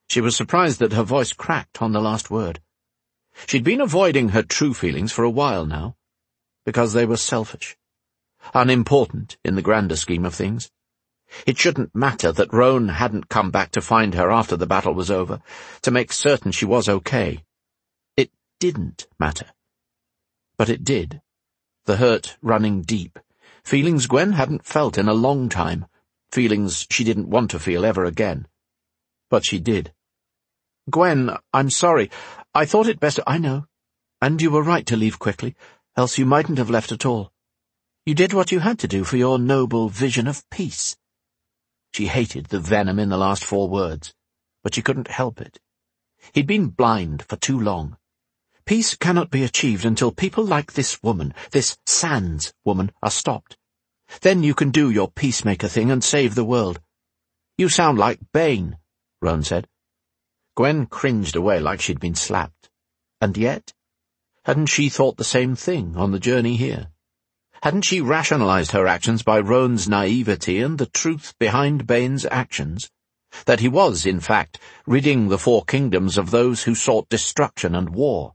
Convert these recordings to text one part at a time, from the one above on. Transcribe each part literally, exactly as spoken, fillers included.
She was surprised that her voice cracked on the last word. She'd been avoiding her true feelings for a while now, because they were selfish, unimportant in the grander scheme of things. It shouldn't matter that Roan hadn't come back to find her after the battle was over, to make certain she was okay. It didn't matter. But it did. The hurt running deep, feelings Gwen hadn't felt in a long time, feelings she didn't want to feel ever again. But she did. "Gwen, I'm sorry. I thought it best—" "I know. And you were right to leave quickly, else you mightn't have left at all. You did what you had to do for your noble vision of peace." She hated the venom in the last four words, but she couldn't help it. He'd been blind for too long. Peace cannot be achieved until people like this woman, this Sands woman, are stopped. Then you can do your peacemaker thing and save the world. "You sound like Bane," Roan said. Gwen cringed away like she'd been slapped. And yet, hadn't she thought the same thing on the journey here? Hadn't she rationalized her actions by Roan's naivety and the truth behind Bane's actions? That he was, in fact, ridding the Four Kingdoms of those who sought destruction and war.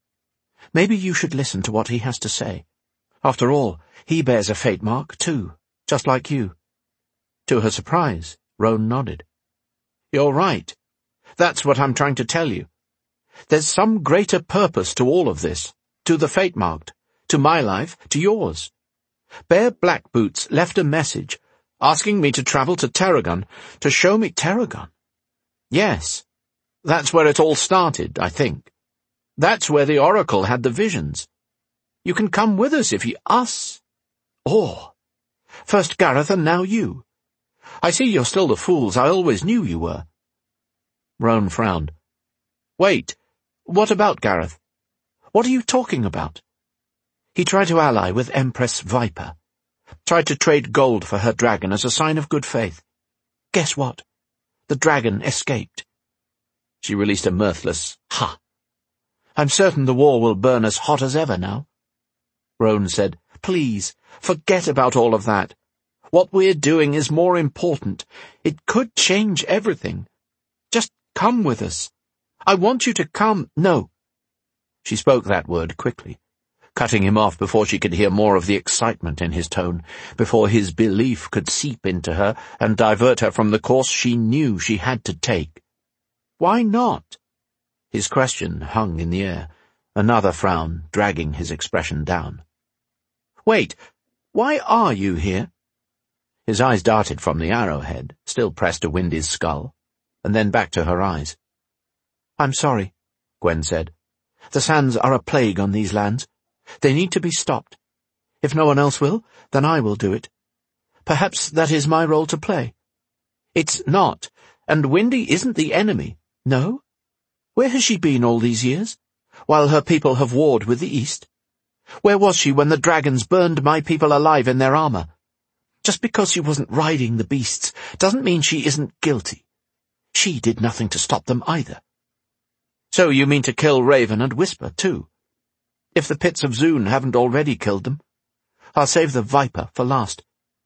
Maybe you should listen to what he has to say. After all, he bears a fate mark, too, just like you. To her surprise, Roan nodded. "You're right. That's what I'm trying to tell you. There's some greater purpose to all of this, to the fate-marked, to my life, to yours. Bear Black Boots left a message, asking me to travel to Terragon, to show me Terragon. Yes, that's where it all started, I think. That's where the Oracle had the visions. You can come with us if you— Us? Or, first Gareth and now you. I see you're still the fools I always knew you were." Roan frowned. "Wait, what about Gareth? What are you talking about?" He tried to ally with Empress Viper, tried to trade gold for her dragon as a sign of good faith. Guess what? The dragon escaped. She released a mirthless ha. "I'm certain the war will burn as hot as ever now." Roan said, "Please, forget about all of that. What we're doing is more important. It could change everything. Just come with us. I want you to come—" "No." She spoke that word quickly, cutting him off before she could hear more of the excitement in his tone, before his belief could seep into her and divert her from the course she knew she had to take. "Why not?" His question hung in the air, another frown dragging his expression down. "Wait, why are you here?" His eyes darted from the arrowhead, still pressed to Windy's skull, and then back to her eyes. "I'm sorry," Gwen said. "The Sands are a plague on these lands. They need to be stopped. If no one else will, then I will do it. Perhaps that is my role to play." "It's not, and Windy isn't the enemy." "No? Where has she been all these years, while her people have warred with the East? Where was she when the dragons burned my people alive in their armor? Just because she wasn't riding the beasts doesn't mean she isn't guilty. She did nothing to stop them either." "So you mean to kill Raven and Whisper, too? If the pits of Zoon haven't already killed them, I'll save the Viper for last."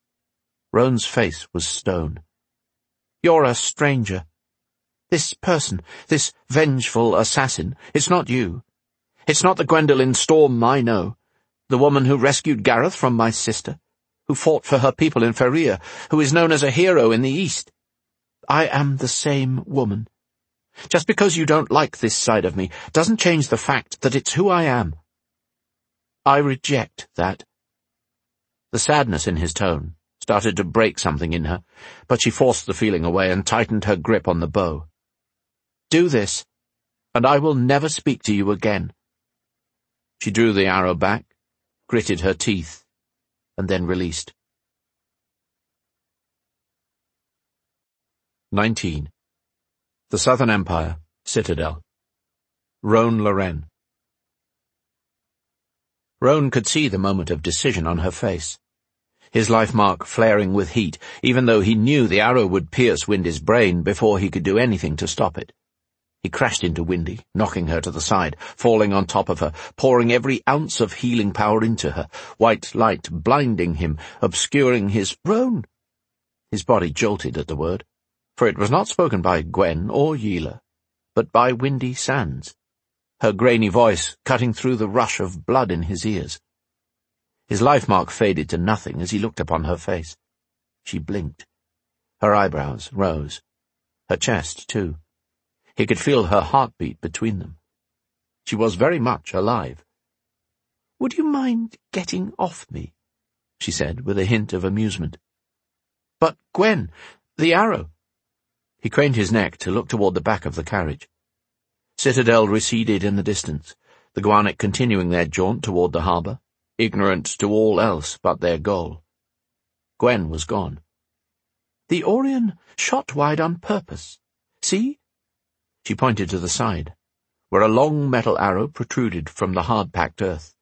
Roan's face was stone. "You're a stranger. This person, this vengeful assassin, it's not you. It's not the Gwendolen Storm I know, the woman who rescued Gareth from my sister, who fought for her people in Feria, who is known as a hero in the East. I am the same woman. Just because you don't like this side of me doesn't change the fact that it's who I am. I reject that." The sadness in his tone started to break something in her, but she forced the feeling away and tightened her grip on the bow. "Do this, and I will never speak to you again." She drew the arrow back, gritted her teeth, and then released. nineteen. The Southern Empire, Citadel. Roan Loren. Roan could see the moment of decision on her face, his life mark flaring with heat, even though he knew the arrow would pierce Windy's brain before he could do anything to stop it. He crashed into Windy, knocking her to the side, falling on top of her, pouring every ounce of healing power into her, white light blinding him, obscuring his— "Roan!" His body jolted at the word. for it was not spoken by Gwen or Yila, but by Windy Sands, her grainy voice cutting through the rush of blood in his ears. His life-mark faded to nothing as he looked upon her face. She blinked. Her eyebrows rose. Her chest, too. He could feel her heartbeat between them. She was very much alive. "Would you mind getting off me?" she said, with a hint of amusement. "But, Gwen, the arrow—" He craned his neck to look toward the back of the carriage. Citadel receded in the distance, the Guarnic continuing their jaunt toward the harbour, ignorant to all else but their goal. Gwen was gone. "The Orion shot wide on purpose. See?" She pointed to the side, where a long metal arrow protruded from the hard-packed earth.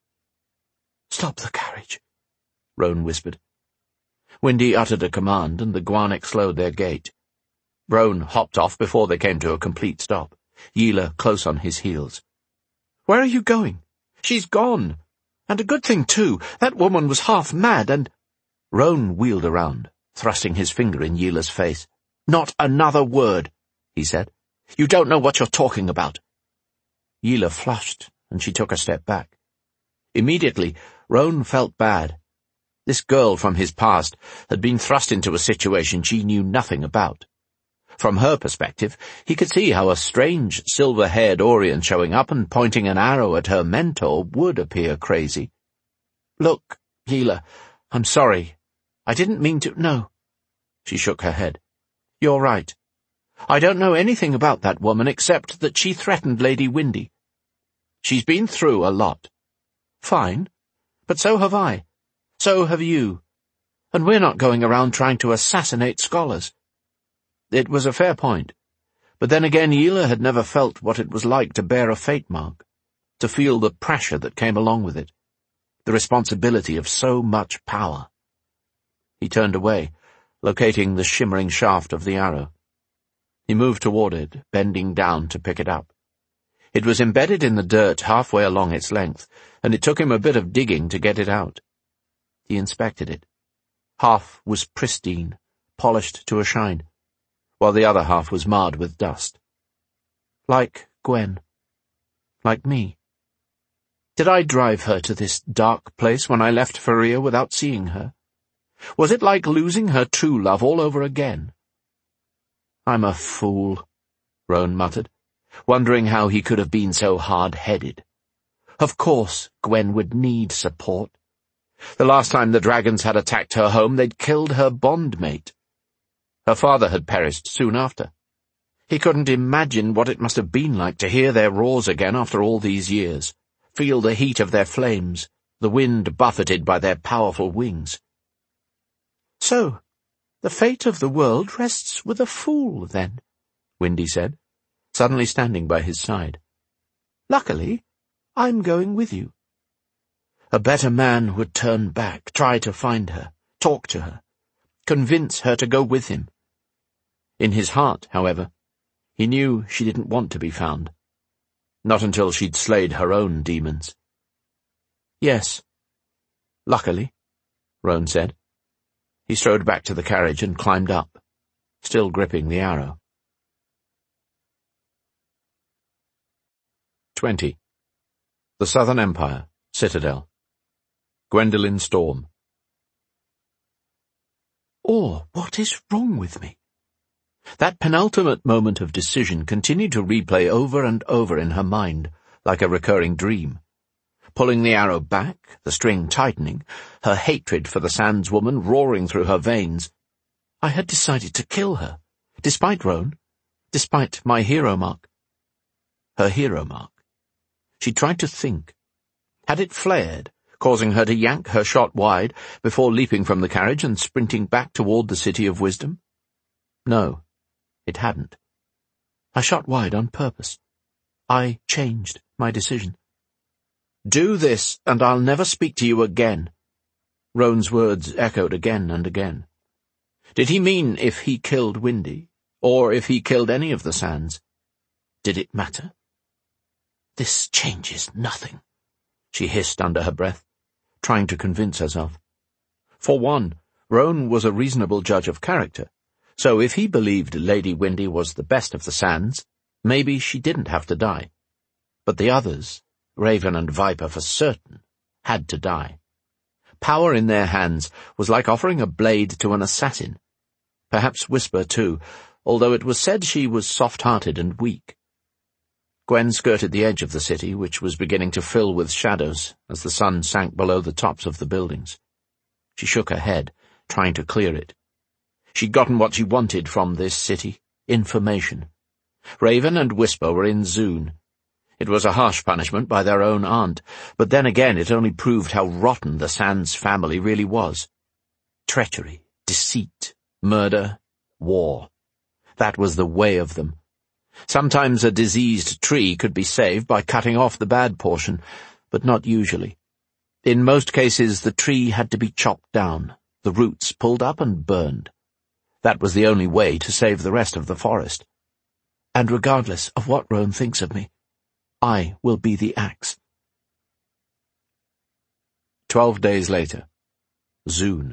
"Stop the carriage," Roan whispered. Windy uttered a command, and the Guarnic slowed their gait. Roan hopped off before they came to a complete stop, Yila close on his heels. "Where are you going? She's gone. And a good thing, too. That woman was half mad, and—" Roan wheeled around, thrusting his finger in Yila's face. "Not another word," he said. "You don't know what you're talking about." Yila flushed, and she took a step back. Immediately, Roan felt bad. This girl from his past had been thrust into a situation she knew nothing about. From her perspective, he could see how a strange, silver-haired Orion showing up and pointing an arrow at her mentor would appear crazy. "Look, Yila, I'm sorry. I didn't mean to—" "No." She shook her head. "You're right. I don't know anything about that woman except that she threatened Lady Windy. She's been through a lot. Fine. But so have I. So have you. And we're not going around trying to assassinate scholars." It was a fair point, but then again Yila had never felt what it was like to bear a fate mark, to feel the pressure that came along with it, the responsibility of so much power. He turned away, locating the shimmering shaft of the arrow. He moved toward it, bending down to pick it up. It was embedded in the dirt halfway along its length, and it took him a bit of digging to get it out. He inspected it. Half was pristine, polished to a shine, while the other half was marred with dust. Like Gwen. Like me. Did I drive her to this dark place when I left Faria without seeing her? Was it like losing her true love all over again? "I'm a fool," Roan muttered, wondering how he could have been so hard-headed. Of course Gwen would need support. The last time the dragons had attacked her home, they'd killed her bondmate. Her father had perished soon after. He couldn't imagine what it must have been like to hear their roars again after all these years, feel the heat of their flames, the wind buffeted by their powerful wings. "So, the fate of the world rests with a fool, then," Windy said, suddenly standing by his side. "Luckily, I'm going with you." A better man would turn back, try to find her, talk to her, convince her to go with him. In his heart, however, he knew she didn't want to be found. Not until she'd slayed her own demons. "Yes, luckily," Roan said. He strode back to the carriage and climbed up, still gripping the arrow. Twenty. The Southern Empire, Citadel. Gwendolen Storm. "Oh, what is wrong with me?" That penultimate moment of decision continued to replay over and over in her mind, like a recurring dream. Pulling the arrow back, the string tightening, her hatred for the Sands woman roaring through her veins. I had decided to kill her, despite Roan, despite my hero mark. Her hero mark. She tried to think. Had it flared, causing her to yank her shot wide before leaping from the carriage and sprinting back toward the City of Wisdom? No, it hadn't. I shot wide on purpose. I changed my decision. "Do this, and I'll never speak to you again." Roan's words echoed again and again. Did he mean if he killed Windy, or if he killed any of the Sands? Did it matter? "This changes nothing," she hissed under her breath, trying to convince herself. For one, Roan was a reasonable judge of character, So if he believed Lady Windy was the best of the Sands, maybe she didn't have to die. But the others, Raven and Viper for certain, had to die. Power in their hands was like offering a blade to an assassin. Perhaps Whisper, too, although it was said she was soft-hearted and weak. Gwen skirted the edge of the city, which was beginning to fill with shadows as the sun sank below the tops of the buildings. She shook her head, trying to clear it. She'd gotten what she wanted from this city, information. Raven and Whisper were in Zoon. It was a harsh punishment by their own aunt, but then again it only proved how rotten the Sands family really was. Treachery, deceit, murder, war. That was the way of them. Sometimes a diseased tree could be saved by cutting off the bad portion, but not usually. In most cases the tree had to be chopped down, the roots pulled up and burned. That was the only way to save the rest of the forest. And regardless of what Roan thinks of me, I will be the axe. Twelve days later. Zoon.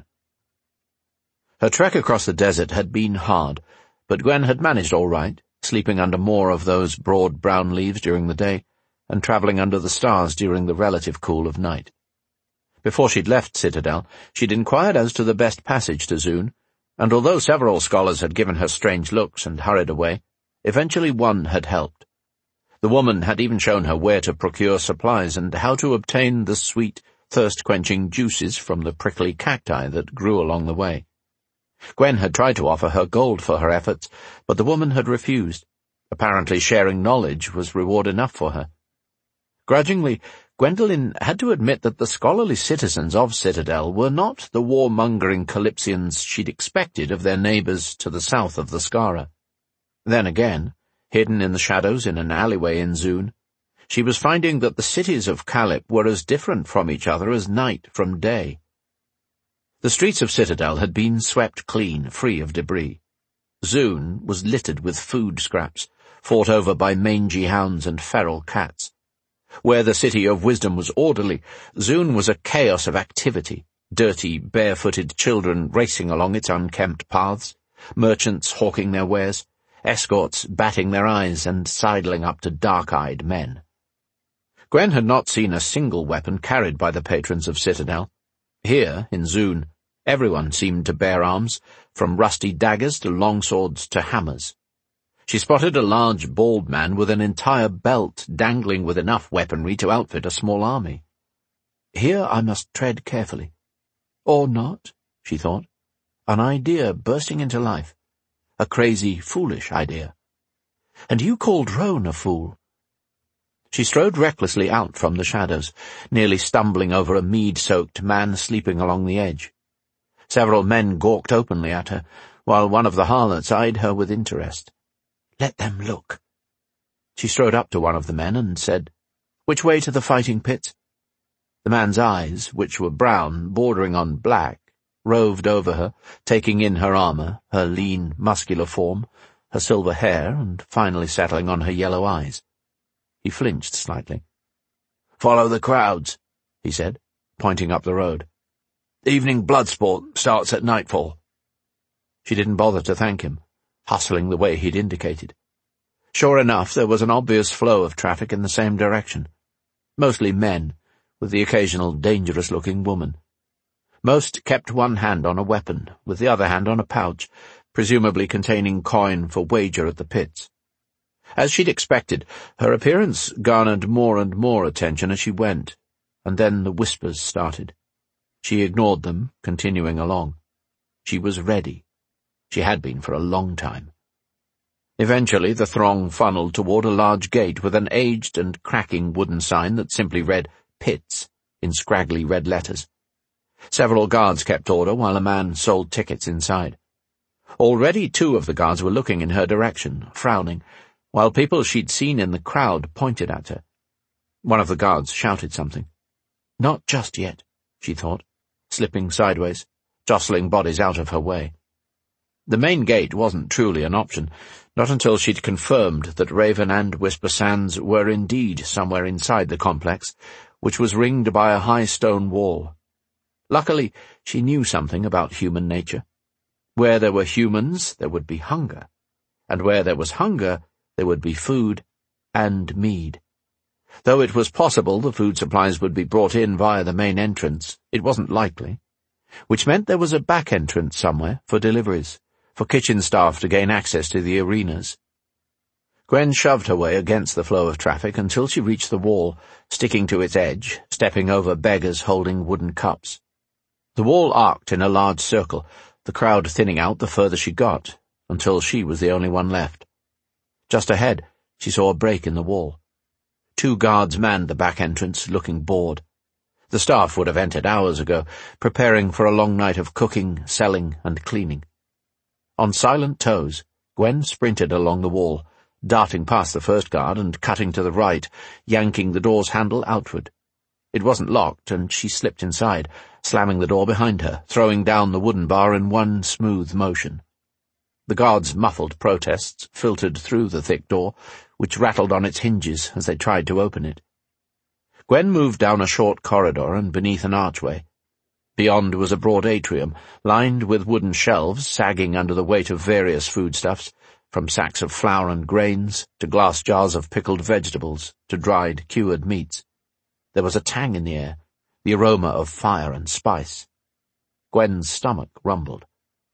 Her trek across the desert had been hard, but Gwen had managed all right, sleeping under more of those broad brown leaves during the day, and travelling under the stars during the relative cool of night. Before she'd left Citadel, she'd inquired as to the best passage to Zoon, and although several scholars had given her strange looks and hurried away, eventually one had helped. The woman had even shown her where to procure supplies and how to obtain the sweet, thirst-quenching juices from the prickly cacti that grew along the way. Gwen had tried to offer her gold for her efforts, but the woman had refused. Apparently sharing knowledge was reward enough for her. Grudgingly, Gwendolen had to admit that the scholarly citizens of Citadel were not the warmongering Calypsians she'd expected of their neighbours to the south of the Skara. Then again, hidden in the shadows in an alleyway in Zoon, she was finding that the cities of Calip were as different from each other as night from day. The streets of Citadel had been swept clean, free of debris. Zoon was littered with food scraps, fought over by mangy hounds and feral cats. Where the City of Wisdom was orderly, Zoon was a chaos of activity, dirty, barefooted children racing along its unkempt paths, merchants hawking their wares, escorts batting their eyes and sidling up to dark-eyed men. Gwen had not seen a single weapon carried by the patrons of Citadel. Here, in Zoon, everyone seemed to bear arms, from rusty daggers to longswords to hammers. She spotted a large, bald man with an entire belt dangling with enough weaponry to outfit a small army. Here I must tread carefully. Or not, she thought. An idea bursting into life. A crazy, foolish idea. And you called Roan a fool. She strode recklessly out from the shadows, nearly stumbling over a mead-soaked man sleeping along the edge. Several men gawked openly at her, while one of the harlots eyed her with interest. Let them look. She strode up to one of the men and said, Which way to the fighting pits? The man's eyes, which were brown, bordering on black, roved over her, taking in her armour, her lean, muscular form, her silver hair, and finally settling on her yellow eyes. He flinched slightly. Follow the crowds, he said, pointing up the road. Evening blood sport starts at nightfall. She didn't bother to thank him, hustling the way he'd indicated. Sure enough, there was an obvious flow of traffic in the same direction. Mostly men, with the occasional dangerous-looking woman. Most kept one hand on a weapon, with the other hand on a pouch, presumably containing coin for wager at the pits. As she'd expected, her appearance garnered more and more attention as she went, and then the whispers started. She ignored them, continuing along. She was ready. She had been for a long time. Eventually the throng funneled toward a large gate with an aged and cracking wooden sign that simply read Pits in scraggly red letters. Several guards kept order while a man sold tickets inside. Already two of the guards were looking in her direction, frowning, while people she'd seen in the crowd pointed at her. One of the guards shouted something. Not just yet, she thought, slipping sideways, jostling bodies out of her way. The main gate wasn't truly an option, not until she'd confirmed that Raven and Whisper Sands were indeed somewhere inside the complex, which was ringed by a high stone wall. Luckily, she knew something about human nature. Where there were humans, there would be hunger, and where there was hunger, there would be food and mead. Though it was possible the food supplies would be brought in via the main entrance, it wasn't likely, which meant there was a back entrance somewhere for deliveries, for kitchen staff to gain access to the arenas. Gwen shoved her way against the flow of traffic until she reached the wall, sticking to its edge, stepping over beggars holding wooden cups. The wall arced in a large circle, the crowd thinning out the further she got, until she was the only one left. Just ahead, she saw a break in the wall. Two guards manned the back entrance, looking bored. The staff would have entered hours ago, preparing for a long night of cooking, selling, and cleaning. On silent toes, Gwen sprinted along the wall, darting past the first guard and cutting to the right, yanking the door's handle outward. It wasn't locked, and she slipped inside, slamming the door behind her, throwing down the wooden bar in one smooth motion. The guards' muffled protests filtered through the thick door, which rattled on its hinges as they tried to open it. Gwen moved down a short corridor and beneath an archway. Beyond was a broad atrium, lined with wooden shelves sagging under the weight of various foodstuffs, from sacks of flour and grains to glass jars of pickled vegetables to dried, cured meats. There was a tang in the air, the aroma of fire and spice. Gwen's stomach rumbled.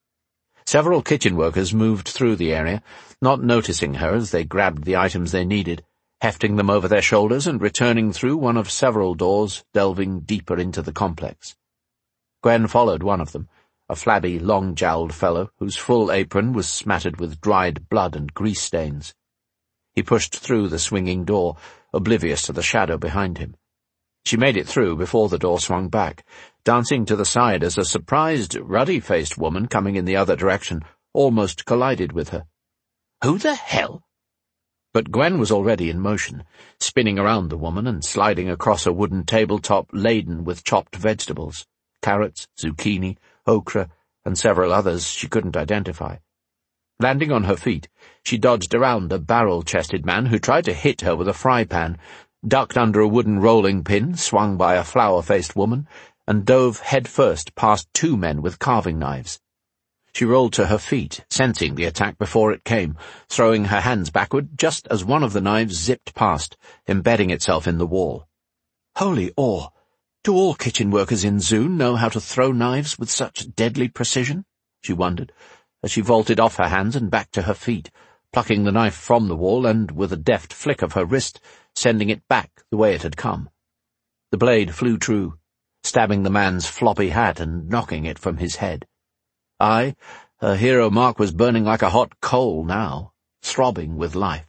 Several kitchen workers moved through the area, not noticing her as they grabbed the items they needed, hefting them over their shoulders and returning through one of several doors, delving deeper into the complex. Gwen followed one of them, a flabby, long-jowled fellow whose full apron was smattered with dried blood and grease stains. He pushed through the swinging door, oblivious to the shadow behind him. She made it through before the door swung back, dancing to the side as a surprised, ruddy-faced woman coming in the other direction almost collided with her. "Who the hell?" But Gwen was already in motion, spinning around the woman and sliding across a wooden tabletop laden with chopped vegetables, carrots, zucchini, okra, and several others she couldn't identify. Landing on her feet, she dodged around a barrel-chested man who tried to hit her with a fry pan, ducked under a wooden rolling pin swung by a flower-faced woman, and dove headfirst past two men with carving knives. She rolled to her feet, sensing the attack before it came, throwing her hands backward just as one of the knives zipped past, embedding itself in the wall. Holy awe! Do all kitchen workers in Zune know how to throw knives with such deadly precision? She wondered, as she vaulted off her hands and back to her feet, plucking the knife from the wall and, with a deft flick of her wrist, sending it back the way it had come. The blade flew true, stabbing the man's floppy hat and knocking it from his head. Aye, her hero Mark was burning like a hot coal now, throbbing with life.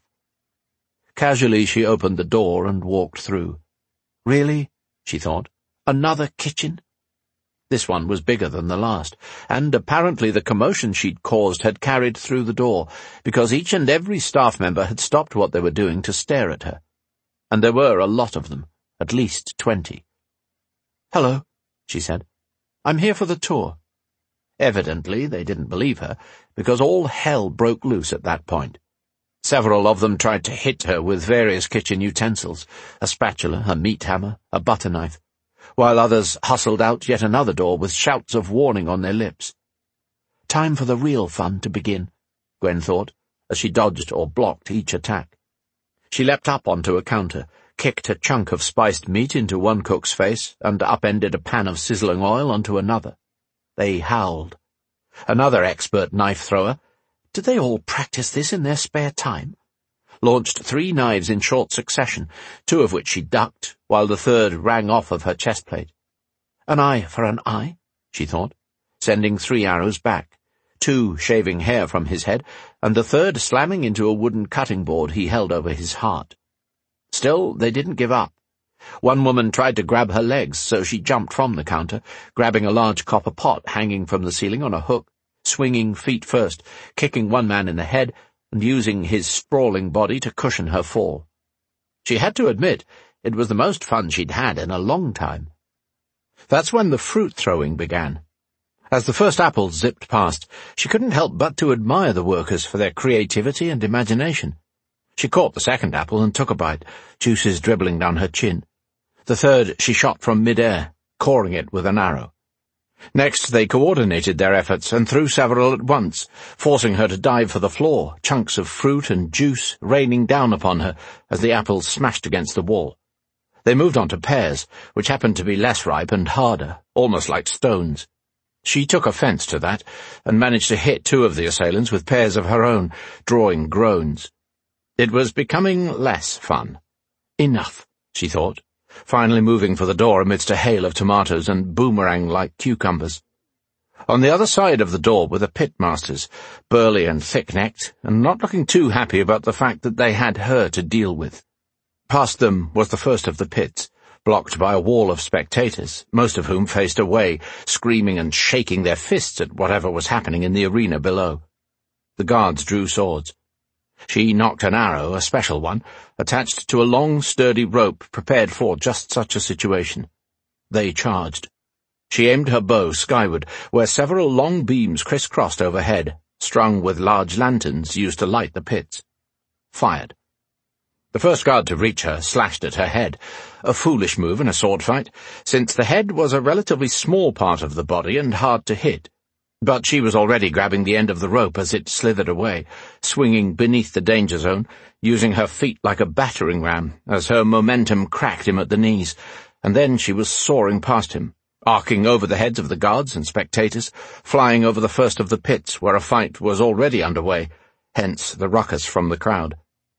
Casually she opened the door and walked through. Really? She thought. Another kitchen? This one was bigger than the last, and apparently the commotion she'd caused had carried through the door, because each and every staff member had stopped what they were doing to stare at her. And there were a lot of them, at least twenty. "Hello," she said. "I'm here for the tour." Evidently they didn't believe her, because all hell broke loose at that point. Several of them tried to hit her with various kitchen utensils, a spatula, a meat hammer, a butter knife, while others hustled out yet another door with shouts of warning on their lips. Time for the real fun to begin, Gwen thought, as she dodged or blocked each attack. She leapt up onto a counter, kicked a chunk of spiced meat into one cook's face, and upended a pan of sizzling oil onto another. They howled. Another expert knife-thrower, did they all practice this in their spare time? Launched three knives in short succession, two of which she ducked, while the third rang off of her chest plate. An eye for an eye, she thought, sending three arrows back, two shaving hair from his head, and the third slamming into a wooden cutting board he held over his heart. Still, they didn't give up. One woman tried to grab her legs, so she jumped from the counter, grabbing a large copper pot hanging from the ceiling on a hook, swinging feet first, kicking one man in the head, and using his sprawling body to cushion her fall. She had to admit it was the most fun she'd had in a long time. That's when the fruit-throwing began. As the first apple zipped past, she couldn't help but to admire the workers for their creativity and imagination. She caught the second apple and took a bite, juices dribbling down her chin. The third she shot from mid-air, coring it with an arrow. Next, they coordinated their efforts and threw several at once, forcing her to dive for the floor, chunks of fruit and juice raining down upon her as the apples smashed against the wall. They moved on to pears, which happened to be less ripe and harder, almost like stones. She took offence to that, and managed to hit two of the assailants with pears of her own, drawing groans. It was becoming less fun. Enough, she thought, finally moving for the door amidst a hail of tomatoes and boomerang-like cucumbers. On the other side of the door were the pitmasters, burly and thick-necked, and not looking too happy about the fact that they had her to deal with. Past them was the first of the pits, blocked by a wall of spectators, most of whom faced away, screaming and shaking their fists at whatever was happening in the arena below. The guards drew swords. She knocked an arrow, a special one, attached to a long, sturdy rope prepared for just such a situation. They charged. She aimed her bow skyward, where several long beams crisscrossed overhead, strung with large lanterns used to light the pits. Fired. The first guard to reach her slashed at her head, a foolish move in a sword fight, since the head was a relatively small part of the body and hard to hit. But she was already grabbing the end of the rope as it slithered away, swinging beneath the danger zone, using her feet like a battering ram as her momentum cracked him at the knees, and then she was soaring past him, arcing over the heads of the guards and spectators, flying over the first of the pits where a fight was already underway, hence the ruckus from the crowd.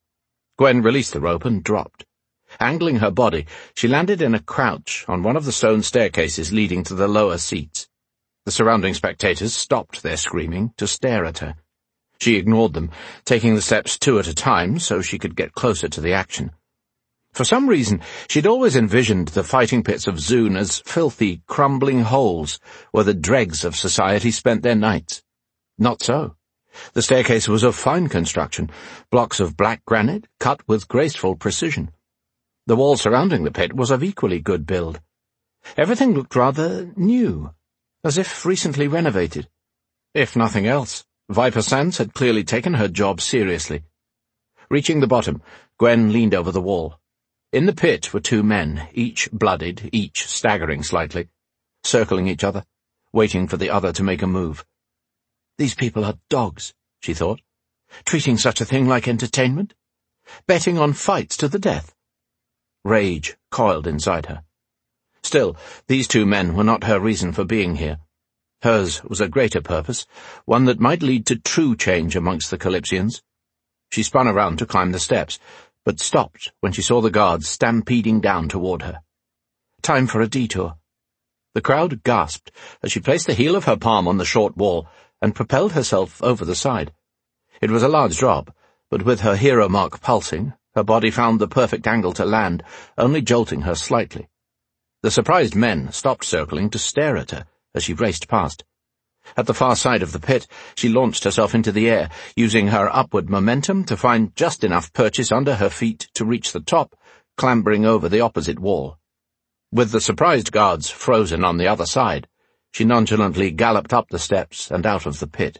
Gwen released the rope and dropped. Angling her body, she landed in a crouch on one of the stone staircases leading to the lower seats. The surrounding spectators stopped their screaming to stare at her. She ignored them, taking the steps two at a time so she could get closer to the action. For some reason, she'd always envisioned the fighting pits of Zoon as filthy, crumbling holes where the dregs of society spent their nights. Not so. The staircase was of fine construction, blocks of black granite cut with graceful precision. The wall surrounding the pit was of equally good build. Everything looked rather new, as if recently renovated. If nothing else, Viper Sands had clearly taken her job seriously. Reaching the bottom, Gwen leaned over the wall. In the pit were two men, each bloodied, each staggering slightly, circling each other, waiting for the other to make a move. These people are dogs, she thought, treating such a thing like entertainment, betting on fights to the death. Rage coiled inside her. Still, these two men were not her reason for being here. Hers was a greater purpose, one that might lead to true change amongst the Calypsians. She spun around to climb the steps, but stopped when she saw the guards stampeding down toward her. Time for a detour. The crowd gasped as she placed the heel of her palm on the short wall and propelled herself over the side. It was a large drop, but with her hero mark pulsing, her body found the perfect angle to land, only jolting her slightly. The surprised men stopped circling to stare at her as she raced past. At the far side of the pit, she launched herself into the air, using her upward momentum to find just enough purchase under her feet to reach the top, clambering over the opposite wall. With the surprised guards frozen on the other side, she nonchalantly galloped up the steps and out of the pit.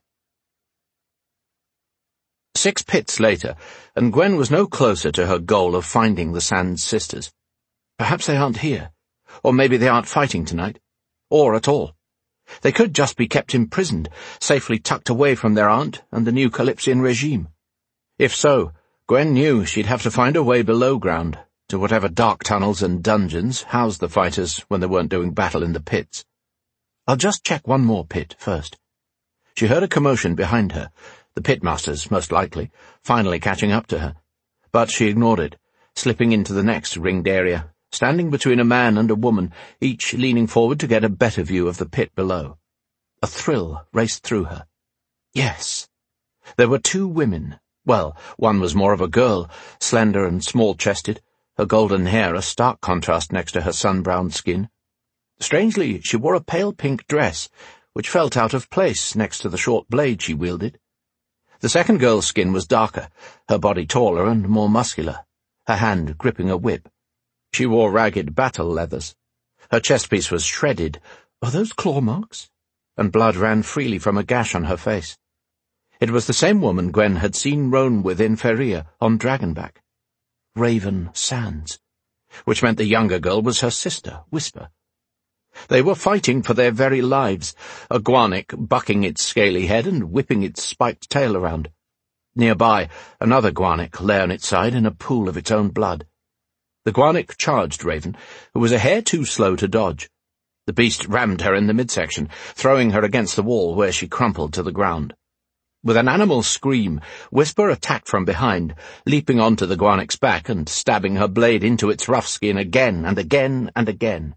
Six pits later, and Gwen was no closer to her goal of finding the Sands sisters. Perhaps they aren't here. Or maybe they aren't fighting tonight. Or at all. They could just be kept imprisoned, safely tucked away from their aunt and the new Calypsian regime. If so, Gwen knew she'd have to find a way below ground, to whatever dark tunnels and dungeons housed the fighters when they weren't doing battle in the pits. I'll just check one more pit first. She heard a commotion behind her, the pitmasters, most likely, finally catching up to her. But she ignored it, slipping into the next ringed area, standing between a man and a woman, each leaning forward to get a better view of the pit below. A thrill raced through her. Yes. There were two women. Well, one was more of a girl, slender and small-chested, her golden hair a stark contrast next to her sun-browned skin. Strangely, she wore a pale pink dress, which felt out of place next to the short blade she wielded. The second girl's skin was darker, her body taller and more muscular, her hand gripping a whip. She wore ragged battle leathers. Her chest-piece was shredded. Are those claw marks? And blood ran freely from a gash on her face. It was the same woman Gwen had seen roam with in Feria on Dragonback. Raven Sands. Which meant the younger girl was her sister, Whisper. They were fighting for their very lives, a guanic bucking its scaly head and whipping its spiked tail around. Nearby, another guanic lay on its side in a pool of its own blood. The guanic charged Raven, who was a hair too slow to dodge. The beast rammed her in the midsection, throwing her against the wall where she crumpled to the ground. With an animal scream, Whisper attacked from behind, leaping onto the guanic's back and stabbing her blade into its rough skin again and again and again.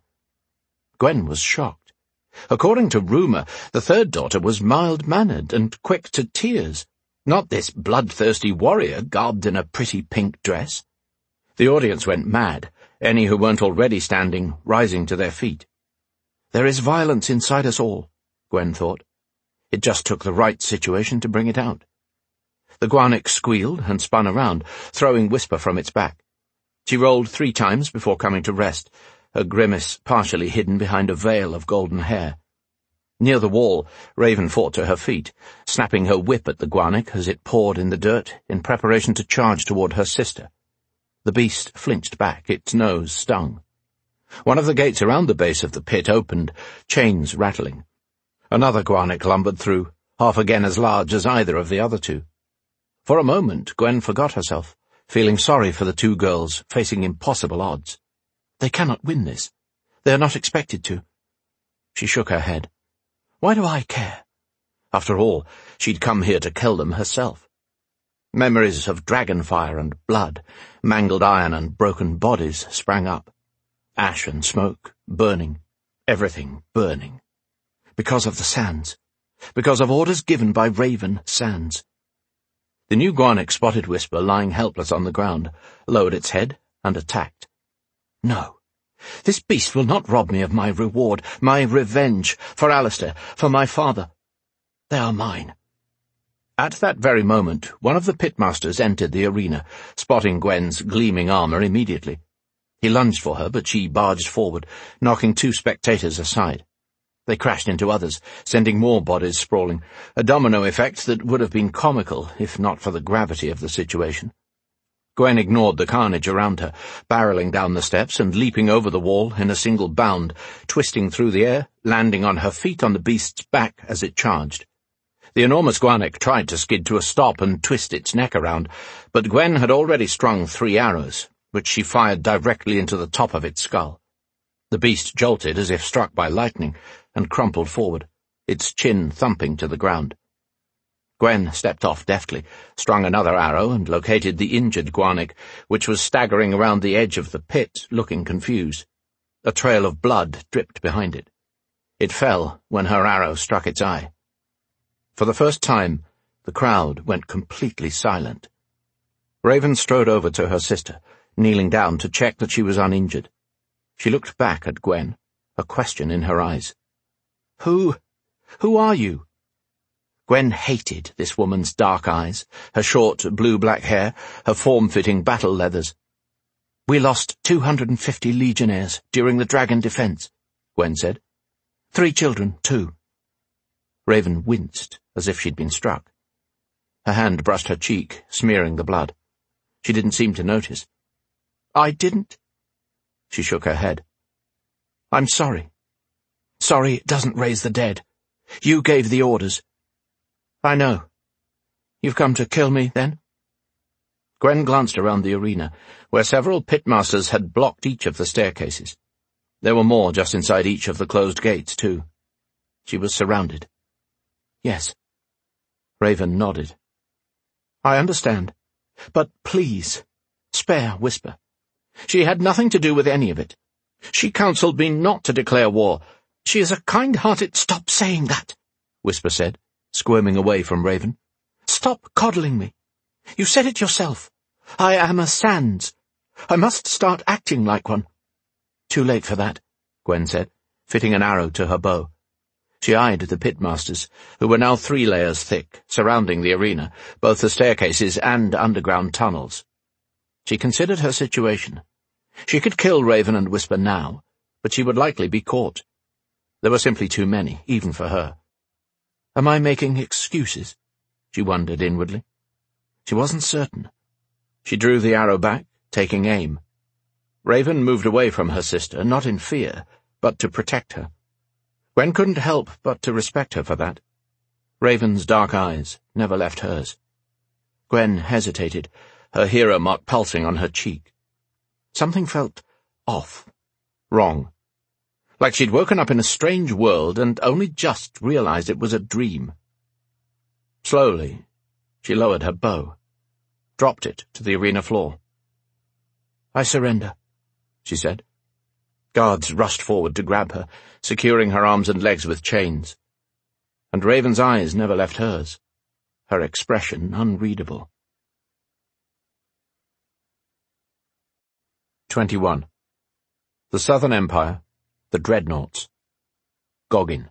Gwen was shocked. According to rumour, the third daughter was mild-mannered and quick to tears, not this bloodthirsty warrior garbed in a pretty pink dress. The audience went mad, any who weren't already standing rising to their feet. There is violence inside us all, Gwen thought. It just took the right situation to bring it out. The guanic squealed and spun around, throwing Whisper from its back. She rolled three times before coming to rest, her grimace partially hidden behind a veil of golden hair. Near the wall, Raven fought to her feet, snapping her whip at the guanic as it pawed in the dirt in preparation to charge toward her sister. The beast flinched back, its nose stung. One of the gates around the base of the pit opened, chains rattling. Another guanic lumbered through, half again as large as either of the other two. For a moment, Gwen forgot herself, feeling sorry for the two girls facing impossible odds. They cannot win this. They are not expected to. She shook her head. Why do I care? After all, she'd come here to kill them herself. Memories of dragonfire and blood, mangled iron and broken bodies sprang up. Ash and smoke, burning, everything burning. Because of the sands. Because of orders given by Raven Sands. The new guanic spotted Whisper lying helpless on the ground, lowered its head, and attacked. No. This beast will not rob me of my reward, my revenge, for Alistair, for my father. They are mine. At that very moment, one of the pitmasters entered the arena, spotting Gwen's gleaming armour immediately. He lunged for her, but she barged forward, knocking two spectators aside. They crashed into others, sending more bodies sprawling, a domino effect that would have been comical if not for the gravity of the situation. Gwen ignored the carnage around her, barreling down the steps and leaping over the wall in a single bound, twisting through the air, landing on her feet on the beast's back as it charged. The enormous guanic tried to skid to a stop and twist its neck around, but Gwen had already strung three arrows, which she fired directly into the top of its skull. The beast jolted as if struck by lightning, and crumpled forward, its chin thumping to the ground. Gwen stepped off deftly, strung another arrow, and located the injured guanic, which was staggering around the edge of the pit, looking confused. A trail of blood dripped behind it. It fell when her arrow struck its eye. For the first time, the crowd went completely silent. Raven strode over to her sister, kneeling down to check that she was uninjured. She looked back at Gwen, a question in her eyes. Who, who are you? Gwen hated this woman's dark eyes, her short blue-black hair, her form-fitting battle leathers. We lost two hundred and fifty legionnaires during the dragon defense, Gwen said. Three children, too. Raven winced, as if she'd been struck. Her hand brushed her cheek, smearing the blood. She didn't seem to notice. I didn't. She shook her head. I'm sorry. Sorry it doesn't raise the dead. You gave the orders. I know. You've come to kill me, then? Gwen glanced around the arena, where several pitmasters had blocked each of the staircases. There were more just inside each of the closed gates, too. She was surrounded. Yes. Raven nodded. I understand. But please, spare Whisper. She had nothing to do with any of it. She counselled me not to declare war. She is a kind-hearted— Stop saying that, Whisper said, squirming away from Raven. Stop coddling me. You said it yourself. I am a Sands. I must start acting like one. Too late for that, Gwen said, fitting an arrow to her bow. She eyed the pitmasters, who were now three layers thick, surrounding the arena, both the staircases and underground tunnels. She considered her situation. She could kill Raven and Whisper now, but she would likely be caught. There were simply too many, even for her. Am I making excuses? She wondered inwardly. She wasn't certain. She drew the arrow back, taking aim. Raven moved away from her sister, not in fear, but to protect her. Gwen couldn't help but to respect her for that. Raven's dark eyes never left hers. Gwen hesitated, her hero mark pulsing on her cheek. Something felt off, wrong. Like she'd woken up in a strange world and only just realized it was a dream. Slowly, she lowered her bow, dropped it to the arena floor. "I surrender," she said. Guards rushed forward to grab her, securing her arms and legs with chains. And Raven's eyes never left hers, her expression unreadable. twenty-one. The Southern Empire, the Dreadnoughts. Goggin.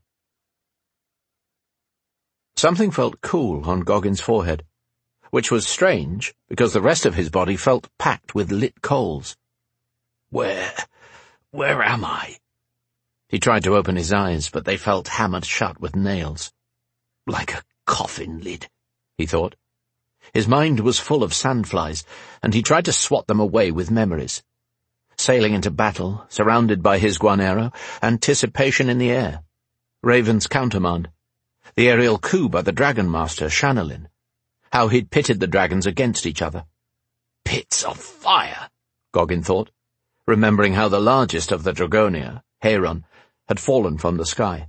Something felt cool on Goggin's forehead, which was strange because the rest of his body felt packed with lit coals. Where, where am I? He tried to open his eyes, but they felt hammered shut with nails. Like a coffin lid, he thought. His mind was full of sandflies, and he tried to swat them away with memories. Sailing into battle, surrounded by his guanero, anticipation in the air. Raven's countermand. The aerial coup by the Dragon Master, Shanalin. How he'd pitted the dragons against each other. Pits of fire, Goggin thought, remembering how the largest of the Dragonia, Heiron, had fallen from the sky.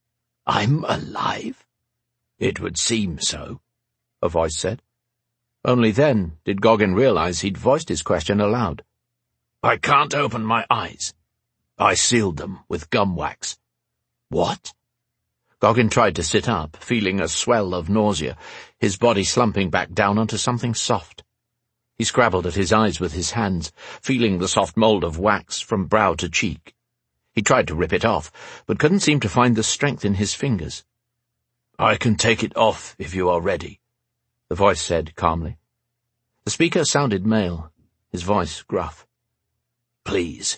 I'm alive? It would seem so, a voice said. Only then did Goggin realize he'd voiced his question aloud. I can't open my eyes. I sealed them with gum wax. What? Goggin tried to sit up, feeling a swell of nausea, his body slumping back down onto something soft. He scrabbled at his eyes with his hands, feeling the soft mold of wax from brow to cheek. He tried to rip it off, but couldn't seem to find the strength in his fingers. I can take it off if you are ready, the voice said calmly. The speaker sounded male, his voice gruff. Please.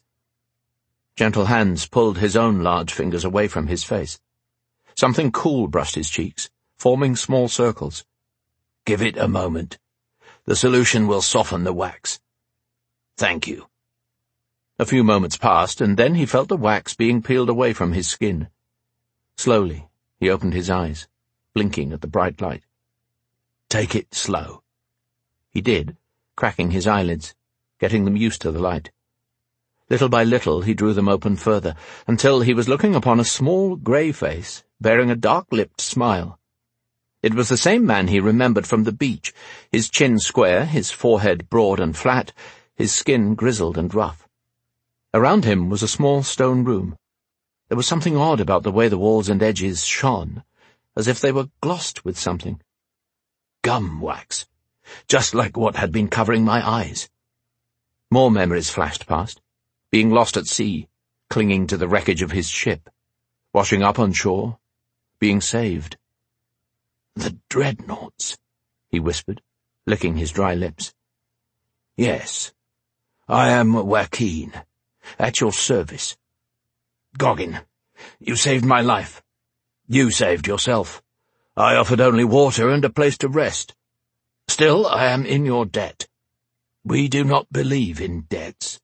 Gentle hands pulled his own large fingers away from his face. Something cool brushed his cheeks, forming small circles. Give it a moment. The solution will soften the wax. Thank you. A few moments passed, and then he felt the wax being peeled away from his skin. Slowly, he opened his eyes, blinking at the bright light. Take it slow. He did, cracking his eyelids, getting them used to the light. Little by little he drew them open further, until he was looking upon a small grey face, bearing a dark-lipped smile. It was the same man he remembered from the beach, his chin square, his forehead broad and flat, his skin grizzled and rough. Around him was a small stone room. There was something odd about the way the walls and edges shone, as if they were glossed with something. Gum wax, just like what had been covering my eyes. More memories flashed past. Being lost at sea, clinging to the wreckage of his ship, washing up on shore, being saved. The Dreadnoughts, he whispered, licking his dry lips. Yes, I am Joaquin, at your service. Goggin, you saved my life. You saved yourself. I offered only water and a place to rest. Still, I am in your debt. We do not believe in debts.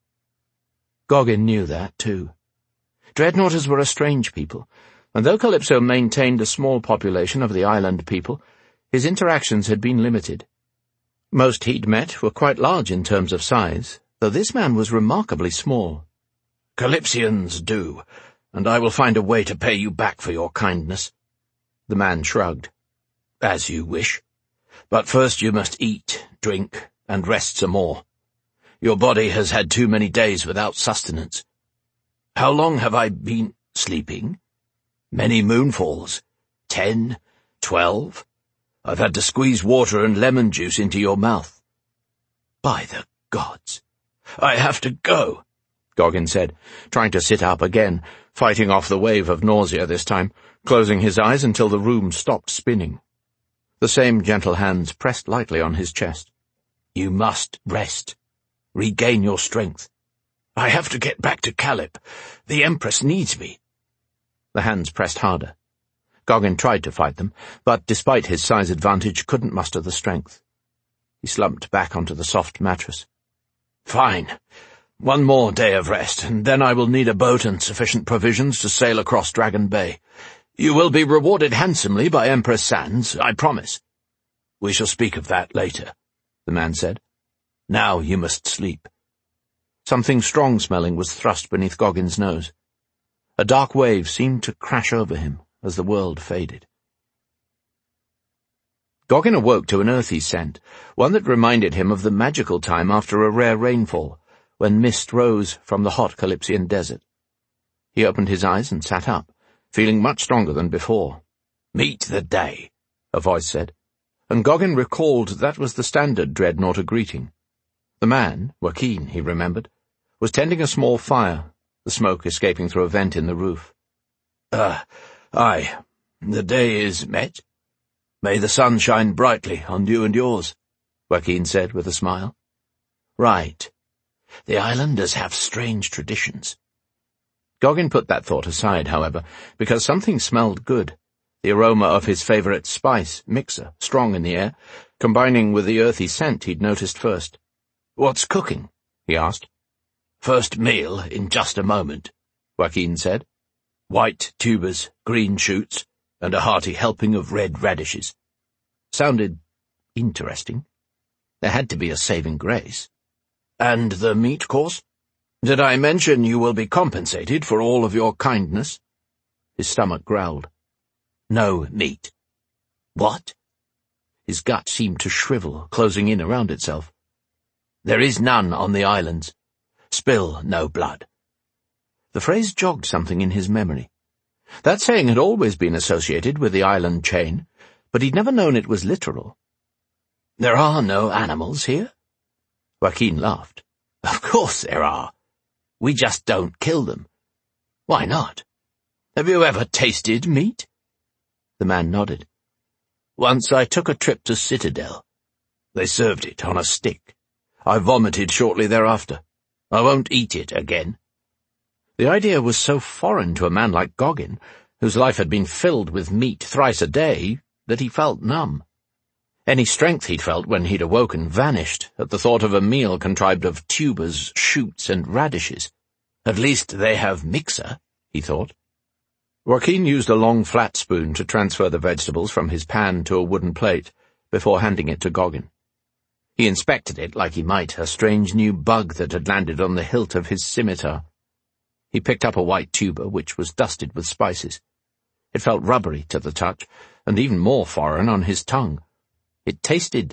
Goggin knew that, too. Dreadnoughters were a strange people, and though Calypso maintained a small population of the island people, his interactions had been limited. Most he'd met were quite large in terms of size, though this man was remarkably small. Calypsians do, and I will find a way to pay you back for your kindness. The man shrugged. As you wish. But first you must eat, drink, and rest some more. Your body has had too many days without sustenance. How long have I been sleeping? Many moonfalls. Ten? Twelve? I've had to squeeze water and lemon juice into your mouth. By the gods! I have to go, Goggin said, trying to sit up again, fighting off the wave of nausea this time, closing his eyes until the room stopped spinning. The same gentle hands pressed lightly on his chest. You must rest. Regain your strength. I have to get back to Calip. The Empress needs me. The hands pressed harder. Goggin tried to fight them, but despite his size advantage couldn't muster the strength. He slumped back onto the soft mattress. Fine. One more day of rest, and then I will need a boat and sufficient provisions to sail across Dragon Bay. You will be rewarded handsomely by Empress Sands, I promise." "We shall speak of that later," the man said. "Now you must sleep." Something strong-smelling was thrust beneath Goggin's nose. A dark wave seemed to crash over him as the world faded. Goggin awoke to an earthy scent, one that reminded him of the magical time after a rare rainfall, when mist rose from the hot Calypsian desert. He opened his eyes and sat up, feeling much stronger than before. "Meet the day," a voice said, and Goggin recalled that was the standard Dreadnoughter greeting. The man, Joaquin, he remembered, was tending a small fire, the smoke escaping through a vent in the roof. Ah, aye, the day is met. May the sun shine brightly on you and yours," Joaquin said with a smile. "Right. The islanders have strange traditions." Goggin put that thought aside, however, because something smelled good, the aroma of his favourite spice, mixer, strong in the air, combining with the earthy scent he'd noticed first. "What's cooking?" he asked. "First meal in just a moment," Joaquin said. "White tubers, green shoots, and a hearty helping of red radishes." Sounded interesting. There had to be a saving grace. "And the meat course? Did I mention you will be compensated for all of your kindness?" His stomach growled. "No meat." "What?" His gut seemed to shrivel, closing in around itself. "There is none on the islands. Spill no blood." The phrase jogged something in his memory. That saying had always been associated with the island chain, but he'd never known it was literal. "There are no animals here?" Joaquin laughed. "Of course there are. We just don't kill them." "Why not? Have you ever tasted meat?" The man nodded. "Once I took a trip to Citadel. They served it on a stick. I vomited shortly thereafter. I won't eat it again." The idea was so foreign to a man like Goggin, whose life had been filled with meat thrice a day, that he felt numb. Any strength he'd felt when he'd awoken vanished at the thought of a meal contrived of tubers, shoots, and radishes. "At least they have mixer," he thought. Joaquin used a long flat spoon to transfer the vegetables from his pan to a wooden plate, before handing it to Goggin. He inspected it like he might a strange new bug that had landed on the hilt of his scimitar. He picked up a white tuber, which was dusted with spices. It felt rubbery to the touch, and even more foreign on his tongue. It tasted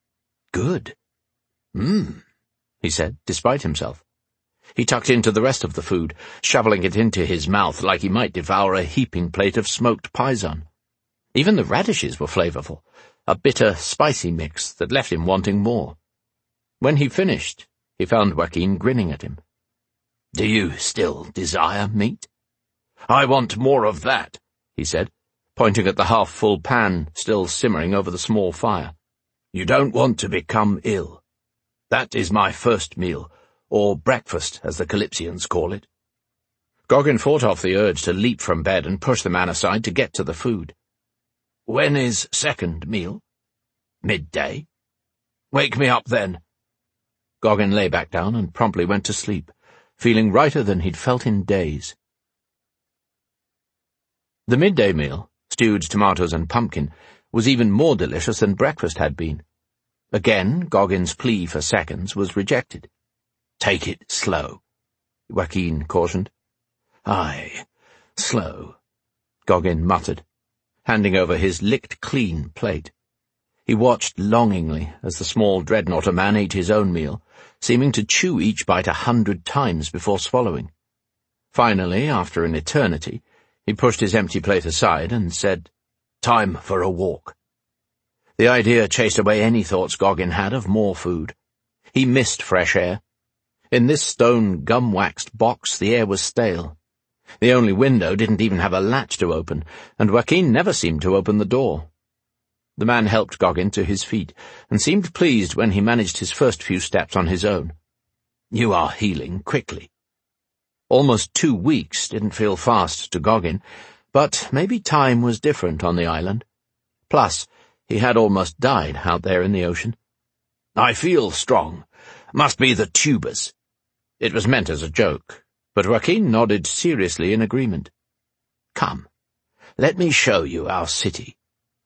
good. "Mmm," he said, despite himself. He tucked into the rest of the food, shoveling it into his mouth like he might devour a heaping plate of smoked paisan. Even the radishes were flavourful, a bitter, spicy mix that left him wanting more. When he finished, he found Joaquin grinning at him. "Do you still desire meat?" "I want more of that," he said, pointing at the half-full pan still simmering over the small fire. "You don't want to become ill. That is my first meal, or breakfast, as the Calypsians call it." Goggin fought off the urge to leap from bed and push the man aside to get to the food. "When is second meal?" "Midday." "Wake me up then." Goggin lay back down and promptly went to sleep, feeling righter than he'd felt in days. The midday meal, stewed tomatoes and pumpkin, was even more delicious than breakfast had been. Again, Goggin's plea for seconds was rejected. "Take it slow," Joaquin cautioned. "Aye, slow," Goggin muttered, handing over his licked-clean plate. He watched longingly as the small Dreadnoughter man ate his own meal, seeming to chew each bite a hundred times before swallowing. Finally, after an eternity, he pushed his empty plate aside and said, "Time for a walk." The idea chased away any thoughts Goggin had of more food. He missed fresh air. In this stone gum-waxed box the air was stale. The only window didn't even have a latch to open, and Joaquin never seemed to open the door. The man helped Goggin to his feet, and seemed pleased when he managed his first few steps on his own. "You are healing quickly." Almost two weeks didn't feel fast to Goggin, but maybe time was different on the island. Plus, he had almost died out there in the ocean. "I feel strong. Must be the tubers." It was meant as a joke, but Joaquin nodded seriously in agreement. "Come, let me show you our city."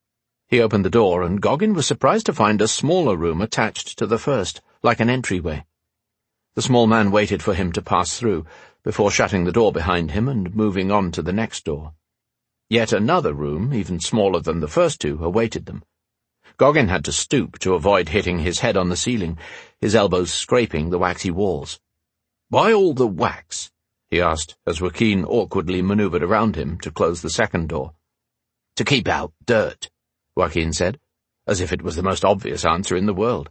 He opened the door, and Goggin was surprised to find a smaller room attached to the first, like an entryway. The small man waited for him to pass through, before shutting the door behind him and moving on to the next door. Yet another room, even smaller than the first two, awaited them. Goggin had to stoop to avoid hitting his head on the ceiling, his elbows scraping the waxy walls. "Why all the wax?" he asked, as Joaquin awkwardly maneuvered around him to close the second door. "To keep out dirt," Joaquin said, as if it was the most obvious answer in the world.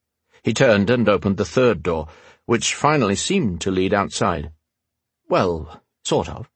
He turned and opened the third door, which finally seemed to lead outside. Well, sort of.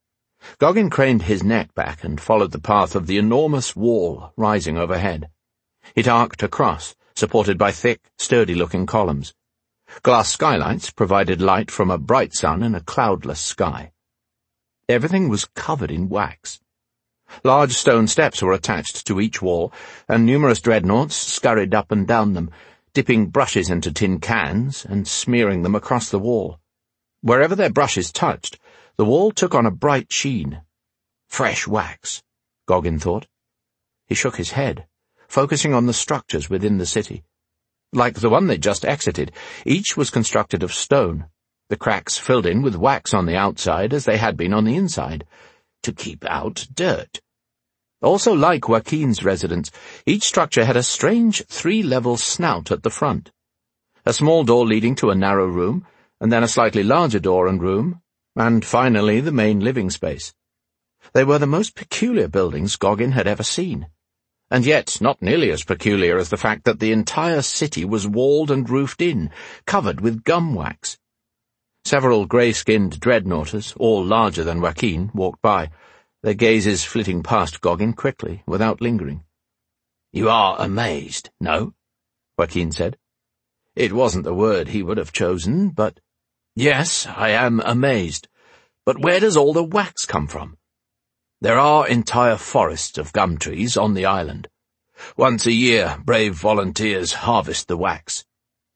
Goggin craned his neck back and followed the path of the enormous wall rising overhead. It arced across, supported by thick, sturdy-looking columns. Glass skylights provided light from a bright sun in a cloudless sky. Everything was covered in wax. Large stone steps were attached to each wall, and numerous dreadnoughts scurried up and down them, dipping brushes into tin cans and smearing them across the wall. Wherever their brushes touched, the wall took on a bright sheen. Fresh wax, Goggin thought. He shook his head, focusing on the structures within the city. Like the one they'd just exited, each was constructed of stone, the cracks filled in with wax on the outside as they had been on the inside, to keep out dirt. Also like Joaquin's residence, each structure had a strange three-level snout at the front. A small door leading to a narrow room, and then a slightly larger door and room, and finally the main living space. They were the most peculiar buildings Goggin had ever seen, and yet not nearly as peculiar as the fact that the entire city was walled and roofed in, covered with gum wax. Several grey-skinned dreadnoughters, all larger than Joaquin, walked by, their gazes flitting past Goggin quickly, without lingering. "You are amazed, no?" Joaquin said. It wasn't the word he would have chosen, but— "Yes, I am amazed. But where does all the wax come from? There are entire forests of gum trees on the island. Once a year, brave volunteers harvest the wax."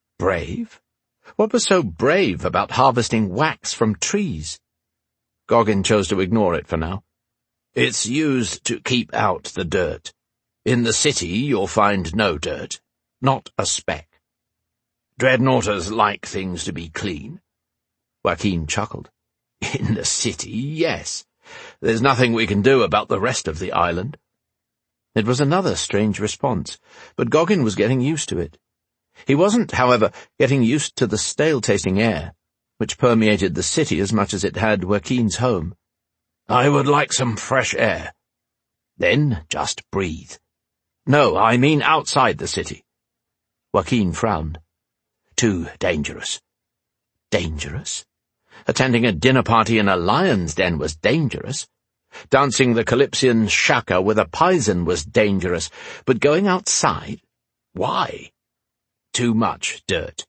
Brave? What was so brave about harvesting wax from trees? Goggin chose to ignore it for now. "It's used to keep out the dirt. In the city you'll find no dirt, not a speck. Dreadnoughters like things to be clean." Joaquin chuckled. "In the city, yes. There's nothing we can do about the rest of the island." It was another strange response, but Goggin was getting used to it. He wasn't, however, getting used to the stale-tasting air, which permeated the city as much as it had Joaquin's home. "I would like some fresh air." "Then just breathe." "No, I mean outside the city." Joaquin frowned. "Too dangerous." Dangerous? Attending a dinner party in a lion's den was dangerous. Dancing the Calypsian shaka with a paisan was dangerous, but going outside? Why? Too much dirt.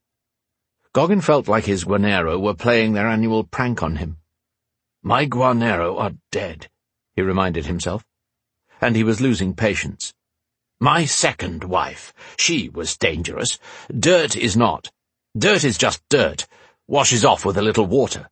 Goggin felt like his Guanero were playing their annual prank on him. "My Guanero are dead," he reminded himself, and he was losing patience. "My second wife, she was dangerous. Dirt is not. Dirt is just dirt, washes off with a little water."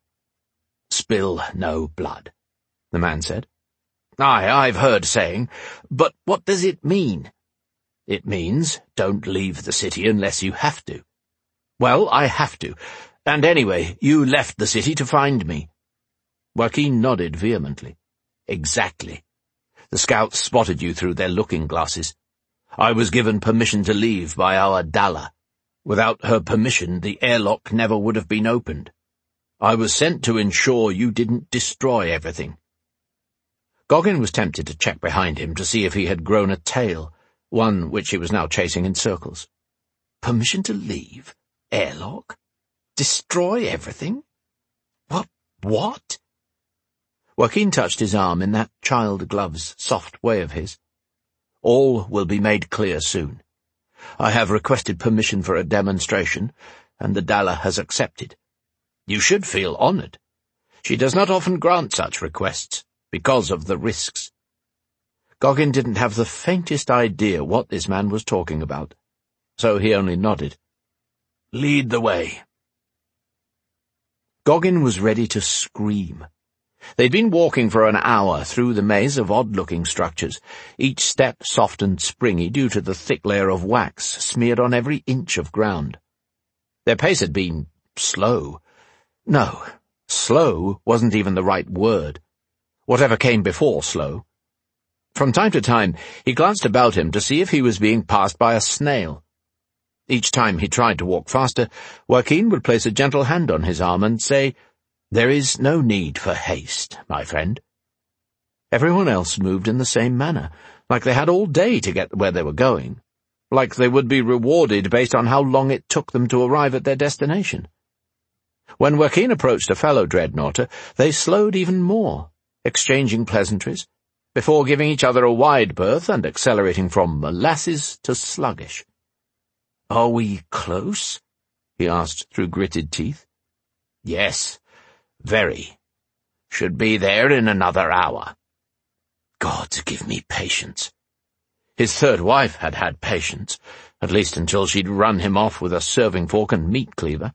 "Spill no blood," the man said. "Aye, I've heard saying, but what does it mean?" "It means don't leave the city unless you have to." "Well, I have to, and anyway, you left the city to find me." Joaquin nodded vehemently. "Exactly. The scouts spotted you through their looking glasses. I was given permission to leave by our Dalla. Without her permission, the airlock never would have been opened. I was sent to ensure you didn't destroy everything." Goggin was tempted to check behind him to see if he had grown a tail, one which he was now chasing in circles. Permission to leave? Airlock? Destroy everything? What? What? Joaquin touched his arm in that child-glove's soft way of his. "All will be made clear soon. I have requested permission for a demonstration, and the Dalla has accepted. You should feel honored. She does not often grant such requests, because of the risks." Goggin didn't have the faintest idea what this man was talking about, so he only nodded. "Lead the way." Goggin was ready to scream. They'd been walking for an hour through the maze of odd-looking structures, each step soft and springy due to the thick layer of wax smeared on every inch of ground. Their pace had been slow. No, slow wasn't even the right word. Whatever came before slow. From time to time, he glanced about him to see if he was being passed by a snail. Each time he tried to walk faster, Joaquin would place a gentle hand on his arm and say, "There is no need for haste, my friend." Everyone else moved in the same manner, like they had all day to get where they were going, like they would be rewarded based on how long it took them to arrive at their destination. When Joaquin approached a fellow dreadnoughter, they slowed even more, exchanging pleasantries, before giving each other a wide berth and accelerating from molasses to sluggish. "Are we close?" he asked through gritted teeth. "Yes, very. Should be there in another hour." God, give me patience. His third wife had had patience, at least until she'd run him off with a serving fork and meat cleaver.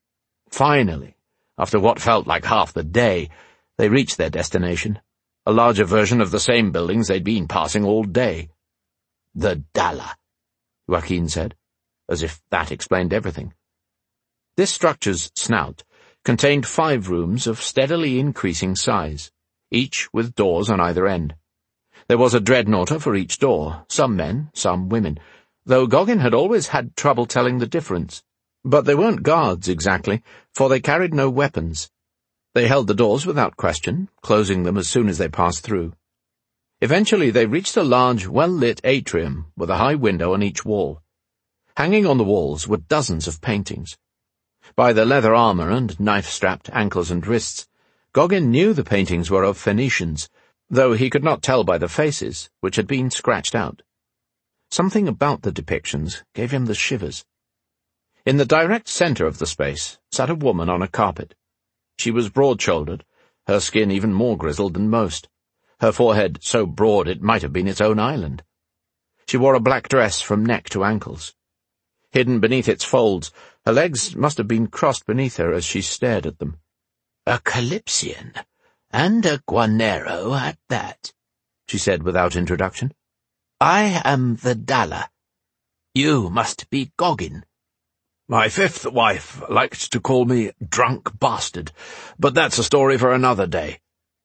Finally, after what felt like half the day, they reached their destination, a larger version of the same buildings they'd been passing all day. "The Dala," Joaquin said, as if that explained everything. This structure's snout contained five rooms of steadily increasing size, each with doors on either end. There was a dreadnoughter for each door, some men, some women, though Goggin had always had trouble telling the difference. But they weren't guards exactly, for they carried no weapons. They held the doors without question, closing them as soon as they passed through. Eventually they reached a large, well-lit atrium with a high window on each wall. Hanging on the walls were dozens of paintings. By their leather armor and knife-strapped ankles and wrists, Goggin knew the paintings were of Phoenicians, though he could not tell by the faces, which had been scratched out. Something about the depictions gave him the shivers. In the direct center of the space sat a woman on a carpet. She was broad-shouldered, her skin even more grizzled than most, her forehead so broad it might have been its own island. She wore a black dress from neck to ankles. Hidden beneath its folds, her legs must have been crossed beneath her as she stared at them. "A Calypsian, and a Guanero at that," she said without introduction. "I am the Dala. You must be Goggin." "My fifth wife liked to call me drunk bastard, but that's a story for another day."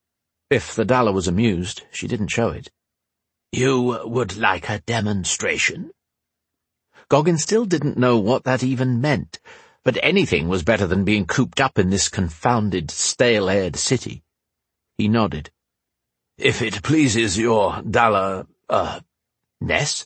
If the Dala was amused, she didn't show it. "You would like a demonstration?" Goggin still didn't know what that even meant, but anything was better than being cooped up in this confounded, stale-aired city. He nodded. "If it pleases your Dala, uh, Ness?"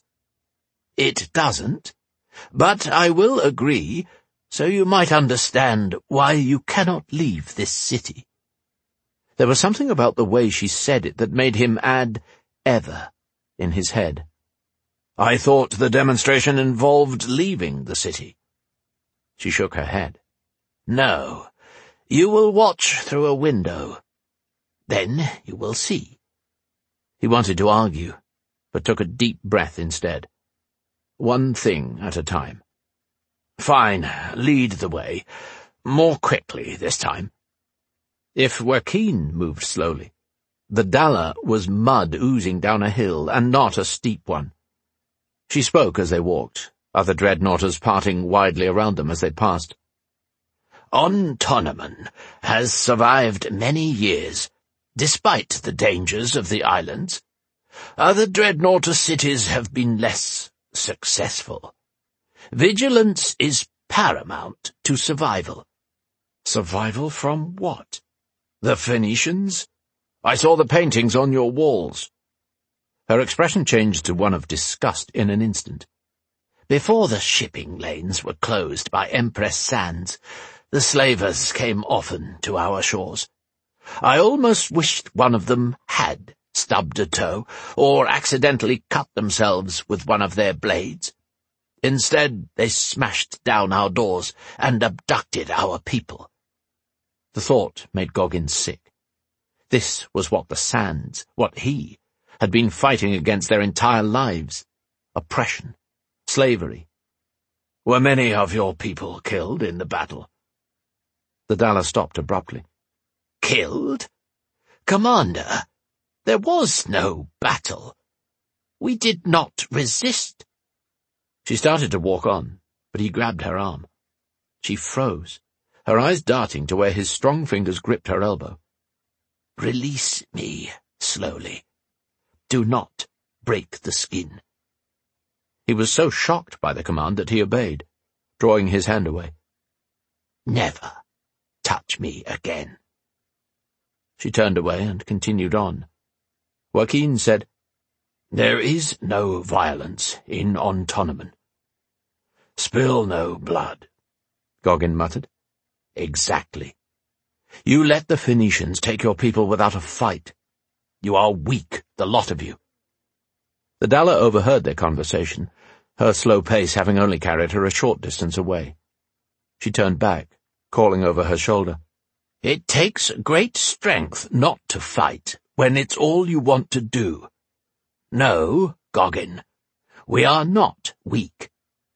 "It doesn't, but I will agree, so you might understand why you cannot leave this city." There was something about the way she said it that made him add "ever" in his head. "I thought the demonstration involved leaving the city." She shook her head. "No, you will watch through a window. Then you will see." He wanted to argue, but took a deep breath instead. One thing at a time. "Fine, lead the way. More quickly this time." If Joaquin moved slowly, the Dala was mud oozing down a hill, and not a steep one. She spoke as they walked, other dreadnoughters parting widely around them as they passed. "On Tonaman has survived many years, despite the dangers of the islands. Other dreadnoughter cities have been less successful. Vigilance is paramount to survival." "Survival from what? The Phoenicians? I saw the paintings on your walls." Her expression changed to one of disgust in an instant. "Before the shipping lanes were closed by Empress Sands, the slavers came often to our shores. I almost wished one of them had stubbed a toe, or accidentally cut themselves with one of their blades. Instead, they smashed down our doors and abducted our people." The thought made Goggin sick. This was what the Sands, what he, had been fighting against their entire lives. Oppression. Slavery. "Were many of your people killed in the battle?" The Dallar stopped abruptly. Killed? Commander, there was no battle. We did not resist. She started to walk on, but he grabbed her arm. She froze, her eyes darting to where his strong fingers gripped her elbow. Release me, slowly. Do not break the skin. He was so shocked by the command that he obeyed, drawing his hand away. Never touch me again. She turned away and continued on. Joaquin said, There is no violence in Ontonomen. Spill no blood, Goggin muttered. Exactly. You let the Phoenicians take your people without a fight. You are weak, the lot of you. The Dallar overheard their conversation, her slow pace having only carried her a short distance away. She turned back, calling over her shoulder. It takes great strength not to fight when it's all you want to do. No, Goggin, we are not weak.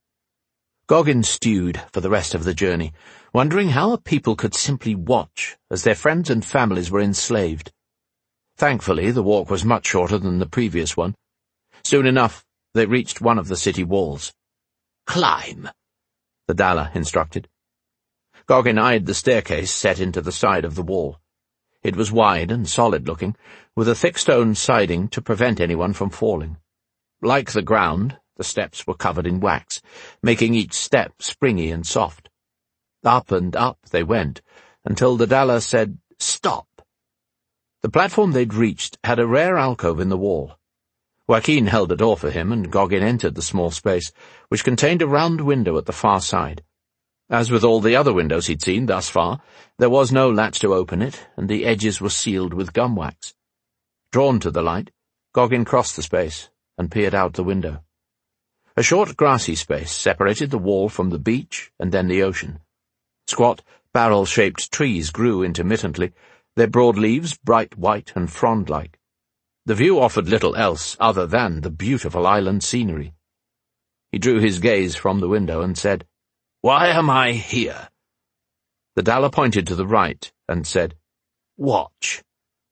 Goggin stewed for the rest of the journey, wondering how a people could simply watch as their friends and families were enslaved. Thankfully, the walk was much shorter than the previous one. Soon enough, they reached one of the city walls. Climb, the Dallar instructed. Goggin eyed the staircase set into the side of the wall. It was wide and solid-looking, with a thick stone siding to prevent anyone from falling. Like the ground, the steps were covered in wax, making each step springy and soft. Up and up they went, until the Dallar said, Stop. The platform they'd reached had a rare alcove in the wall. Joaquin held the door for him, and Goggin entered the small space, which contained a round window at the far side. As with all the other windows he'd seen thus far, there was no latch to open it, and the edges were sealed with gum wax. Drawn to the light, Goggin crossed the space and peered out the window. A short grassy space separated the wall from the beach and then the ocean. Squat, barrel-shaped trees grew intermittently, their broad leaves bright white and frond-like. The view offered little else other than the beautiful island scenery. He drew his gaze from the window and said, Why am I here? The Dallar pointed to the right and said, Watch.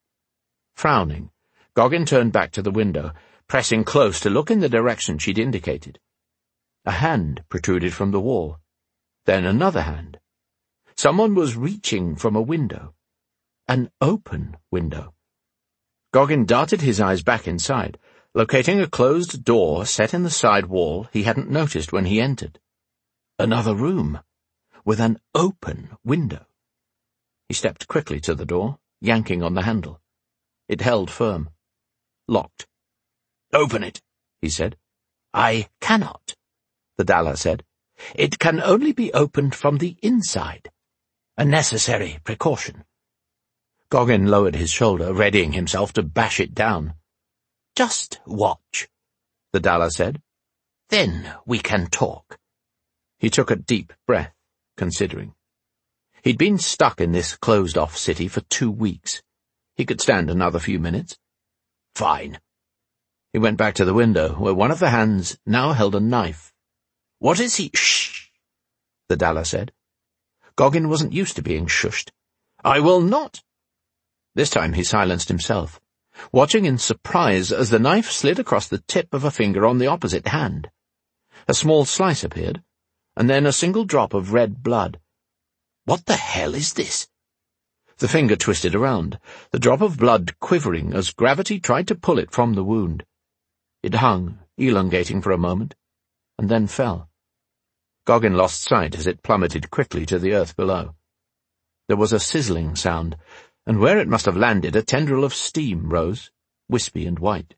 Frowning, Goggin turned back to the window, pressing close to look in the direction she'd indicated. A hand protruded from the wall. Then another hand. Someone was reaching from a window. An open window. Goggin darted his eyes back inside, locating a closed door set in the side wall he hadn't noticed when he entered. Another room, with an open window. He stepped quickly to the door, yanking on the handle. It held firm. Locked. Open it, he said. I cannot, the Dallar said. It can only be opened from the inside. A necessary precaution. Goggin lowered his shoulder, readying himself to bash it down. Just watch, the Dallar said. Then we can talk. He took a deep breath, considering. He'd been stuck in this closed-off city for two weeks. He could stand another few minutes. Fine. He went back to the window, where one of the hands now held a knife. What is he— Shh, the Dallar said. Goggin wasn't used to being shushed. I will not. This time he silenced himself, watching in surprise as the knife slid across the tip of a finger on the opposite hand. A small slice appeared, and then a single drop of red blood. What the hell is this? The finger twisted around, the drop of blood quivering as gravity tried to pull it from the wound. It hung, elongating for a moment, and then fell. Goggin lost sight as it plummeted quickly to the earth below. There was a sizzling sound, and where it must have landed a tendril of steam rose, wispy and white.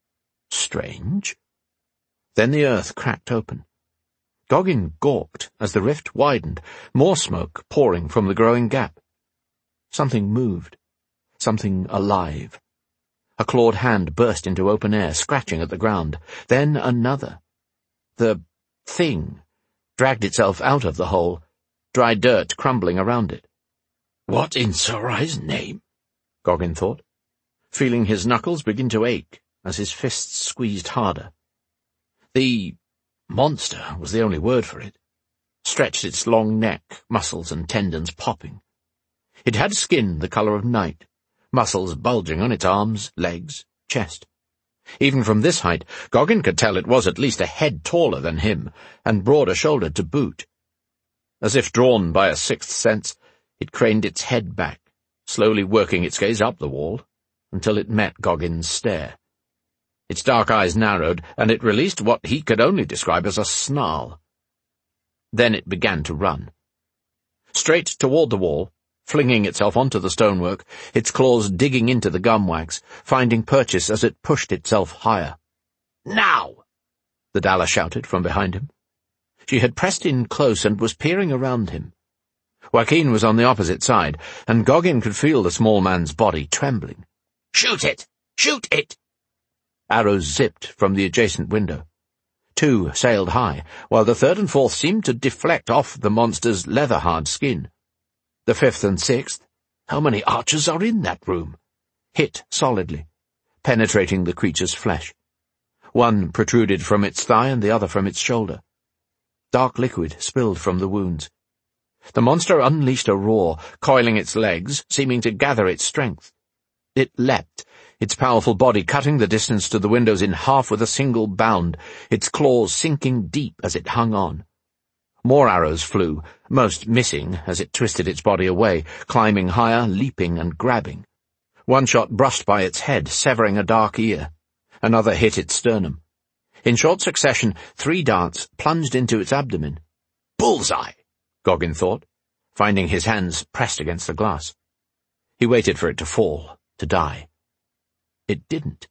Strange. Then the earth cracked open. Goggin gawked as the rift widened, more smoke pouring from the growing gap. Something moved. Something alive. A clawed hand burst into open air, scratching at the ground. Then another. The thing dragged itself out of the hole, dry dirt crumbling around it. What in Sarai's name? Goggin thought, feeling his knuckles begin to ache as his fists squeezed harder. The monster was the only word for it, stretched its long neck, muscles and tendons popping, It had skin the colour of night, muscles bulging on its arms, legs, chest. Even from this height, Goggin could tell it was at least a head taller than him, and broader-shouldered to boot. As if drawn by a sixth sense, it craned its head back, slowly working its gaze up the wall, until it met Goggin's stare. Its dark eyes narrowed, and it released what he could only describe as a snarl. Then it began to run. Straight toward the wall, flinging itself onto the stonework, its claws digging into the gum wax, finding purchase as it pushed itself higher. "Now!" the Dalla shouted from behind him. She had pressed in close and was peering around him. Joaquin was on the opposite side, and Goggin could feel the small man's body trembling. "Shoot it! Shoot it!" Arrows zipped from the adjacent window. Two sailed high, while the third and fourth seemed to deflect off the monster's leather-hard skin. The fifth and sixth, how many archers are in that room? Hit solidly, penetrating the creature's flesh. One protruded from its thigh and the other from its shoulder. Dark liquid spilled from the wounds. The monster unleashed a roar, coiling its legs, seeming to gather its strength. It leapt, its powerful body cutting the distance to the windows in half with a single bound, its claws sinking deep as it hung on. More arrows flew, most missing as it twisted its body away, climbing higher, leaping and grabbing. One shot brushed by its head, severing a dark ear. Another hit its sternum. In short succession, three darts plunged into its abdomen. "Bullseye!" Goggin thought, finding his hands pressed against the glass. He waited for it to fall, to die. It didn't.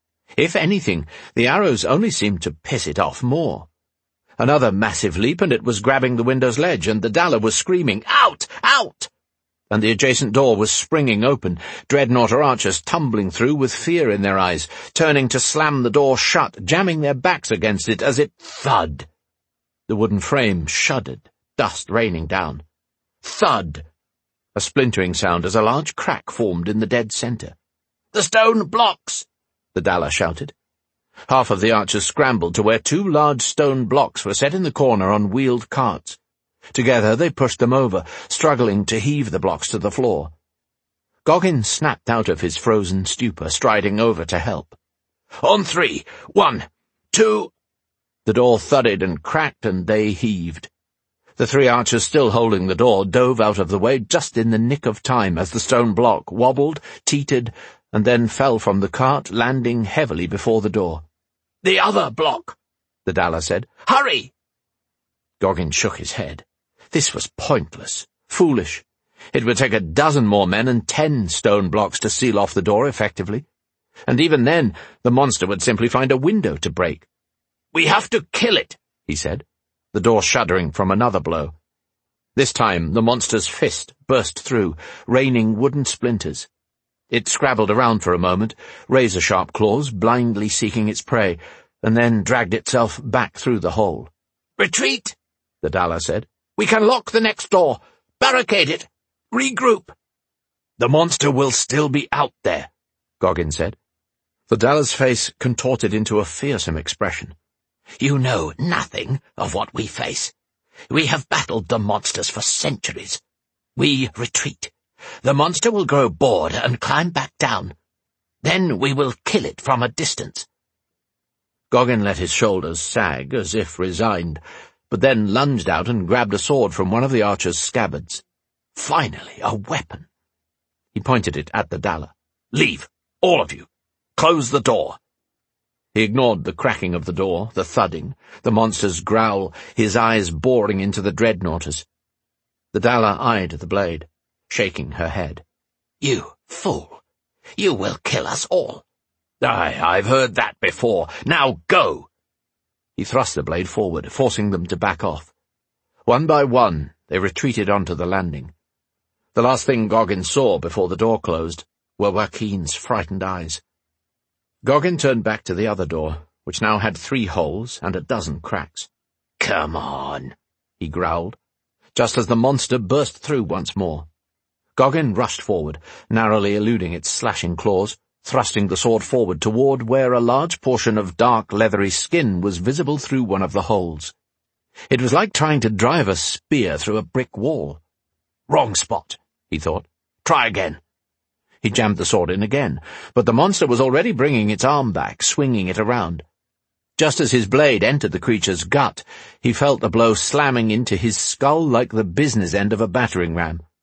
If anything, the arrows only seemed to piss it off more. Another massive leap, and it was grabbing the window's ledge, and the Dalla was screaming, "Out! Out!" And the adjacent door was springing open, dreadnought or archers tumbling through with fear in their eyes, turning to slam the door shut, jamming their backs against it as it thud. The wooden frame shuddered, dust raining down. Thud! A splintering sound as a large crack formed in the dead centre. "The stone blocks!" the Dalla shouted. Half of the archers scrambled to where two large stone blocks were set in the corner on wheeled carts. Together they pushed them over, struggling to heave the blocks to the floor. Goggin snapped out of his frozen stupor, striding over to help. "On three! One! Two!" The door thudded and cracked, and they heaved. The three archers still holding the door dove out of the way just in the nick of time as the stone block wobbled, teetered, and then fell from the cart, landing heavily before the door. "The other block," the Dalla said. "Hurry!" Goggin shook his head. This was pointless, foolish. It would take a dozen more men and ten stone blocks to seal off the door effectively. And even then, the monster would simply find a window to break. "We have to kill it," he said, the door shuddering from another blow. This time the monster's fist burst through, raining wooden splinters. It scrabbled around for a moment, razor-sharp claws blindly seeking its prey, and then dragged itself back through the hole. "Retreat," the Dalla said. "We can lock the next door. Barricade it. Regroup." "The monster will still be out there," Goggin said. The Dalla's face contorted into a fearsome expression. "You know nothing of what we face. We have battled the monsters for centuries. We retreat. The monster will grow bored and climb back down. Then we will kill it from a distance." Goggin let his shoulders sag, as if resigned, but then lunged out and grabbed a sword from one of the archer's scabbards. Finally, a weapon. He pointed it at the Dalla. "Leave, all of you. Close the door." He ignored the cracking of the door, the thudding, the monster's growl, his eyes boring into the dreadnoughters. The Dalla eyed the blade, shaking her head. "You fool! You will kill us all." "Aye, I've heard that before. Now go!" He thrust the blade forward, forcing them to back off. One by one, they retreated onto the landing. The last thing Goggin saw before the door closed were Joaquin's frightened eyes. Goggin turned back to the other door, which now had three holes and a dozen cracks. "Come on," he growled, just as the monster burst through once more. Goggin rushed forward, narrowly eluding its slashing claws, thrusting the sword forward toward where a large portion of dark, leathery skin was visible through one of the holes. It was like trying to drive a spear through a brick wall. Wrong spot, he thought, Try again." He jammed the sword in again, but the monster was already bringing its arm back, swinging it around. Just as his blade entered the creature's gut, he felt the blow slamming into his skull like the business end of a battering ram.